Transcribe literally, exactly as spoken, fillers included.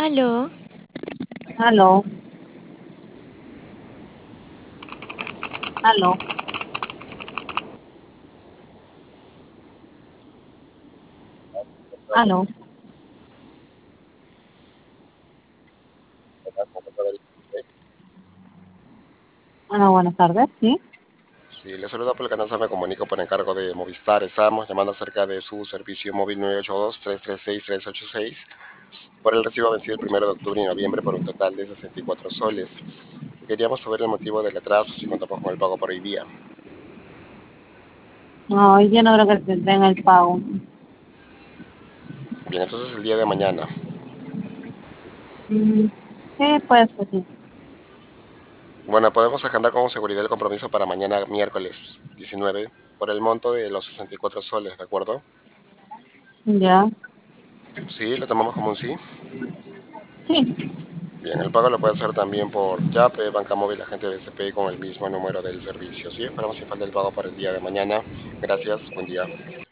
Aló, Aló, aló, aló. Hola, buenas tardes, ¿sí? Sí, le saluda por el canal, me comunico por encargo de Movistar. Estamos llamando acerca de su servicio móvil nueve ocho dos, tres tres seis, tres ocho seis por el recibo vencido el primero de octubre y noviembre por un total de sesenta y cuatro soles. Queríamos saber el motivo del atraso, si contamos con el pago por hoy día. No, hoy yo no creo que te den el pago. Bien, entonces el día de mañana. Mm, sí, pues, pues sí. Bueno, podemos agendar con seguridad el compromiso para mañana miércoles diecinueve por el monto de los sesenta y cuatro soles, ¿de acuerdo? Ya, Sí, lo tomamos como un sí. sí. Bien, el pago lo puede hacer también por Yape, Banca Móvil, agente B C P con el mismo número del servicio. Sí, esperamos sin falta el pago para el día de mañana. Gracias, buen día.